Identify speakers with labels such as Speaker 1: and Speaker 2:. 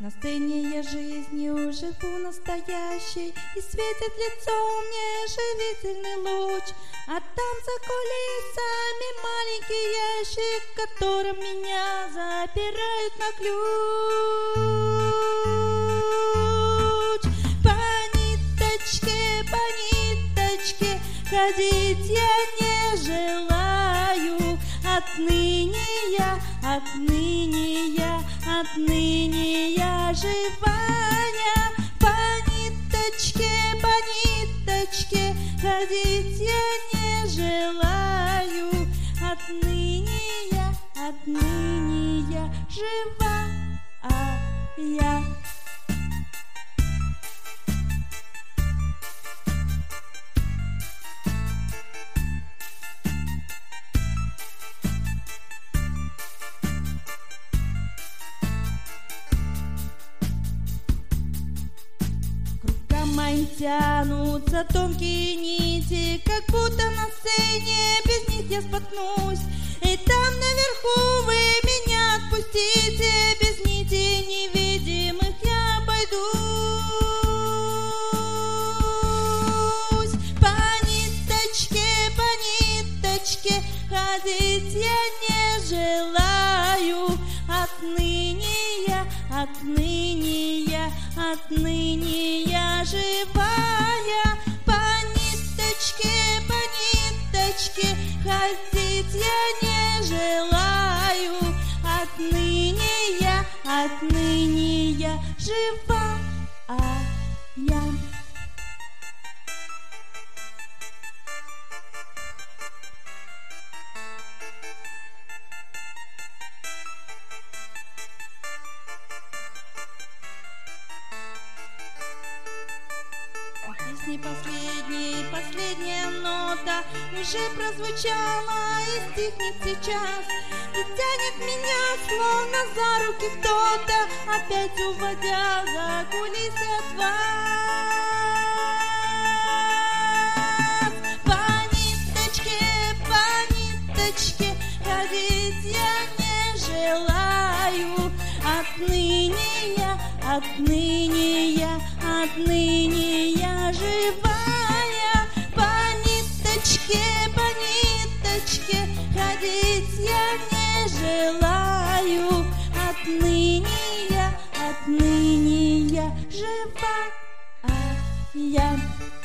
Speaker 1: На сцене я жизнью живу настоящей, и светит лицо мне живительный луч. А там за кулисами маленький ящик, которым меня запирают на ключ. По ниточке ходить я не желаю. Отныне я живая. По ниточке ходить я не желаю. Отныне я живая. Моим тянутся тонкие нити, как будто на сцене без них я споткнусь. И там наверху вы меня отпустите, без нитей невидимых я обойдусь. По ниточке ходить я не желаю. Отныне я живая. По ниточке ходить я не желаю. Отныне я живая. Песни последняя нота уже прозвучала и стихнет сейчас. И тянет меня словно за руки кто-то, опять уводя за кулисы от вас. По ниточке ходить я не желаю. Отныне я живая. По ниточке ходить я не желаю. Отныне я живая.